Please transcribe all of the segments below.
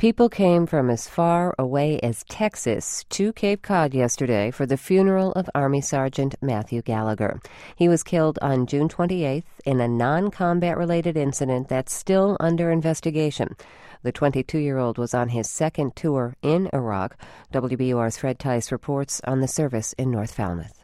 People came from as far away as Texas to Cape Cod yesterday for the funeral of Army Sergeant Matthew Gallagher. He was killed on June 28th in a non-combat related incident that's still under investigation. The 22-year-old was on his second tour in Iraq. WBUR's Fred Tice reports on the service in North Falmouth.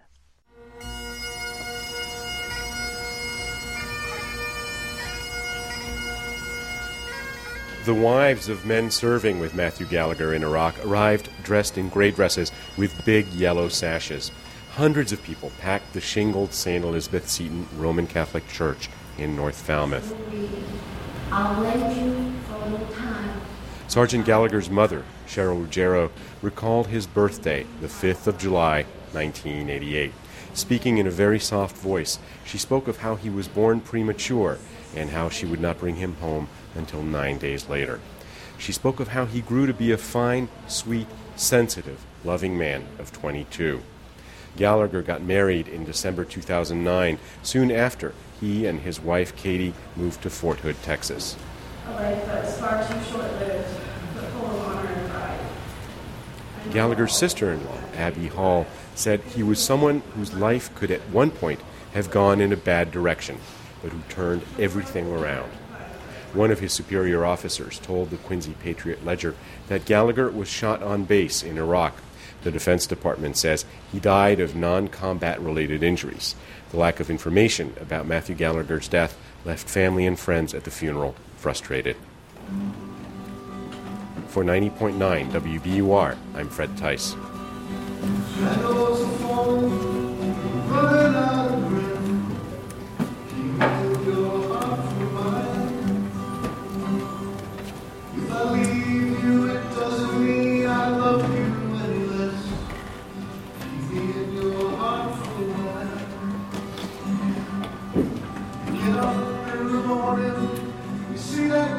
The wives of men serving with Matthew Gallagher in Iraq arrived dressed in gray dresses with big yellow sashes. Hundreds of people packed the shingled St. Elizabeth Seton Roman Catholic Church in North Falmouth. I'll lend you for a little time. Sergeant Gallagher's mother, Cheryl Ruggiero, recalled his birthday, the 5th of July, 1988. Speaking in a very soft voice, she spoke of how he was born premature and how she would not bring him home until 9 days later. She spoke of how he grew to be a fine, sweet, sensitive, loving man of 22. Gallagher got married in December 2009. Soon after, he and his wife, Katie, moved to Fort Hood, Texas. A life that's far too short-lived, but full of honor and pride. Gallagher's sister-in-law, Abby Hall, said he was someone whose life could at one point have gone in a bad direction, but who turned everything around. One of his superior officers told the Quincy Patriot Ledger that Gallagher was shot on base in Iraq. The Defense Department says he died of non-combat related injuries. The lack of information about Matthew Gallagher's death left family and friends at the funeral frustrated. For 90.9 WBUR, I'm Fred Tice. Shadows are falling, running out of breath. Your heart for mine. If I leave you, it doesn't mean I love you any less. Keep me in your heart for mine. Get up in the morning, you see that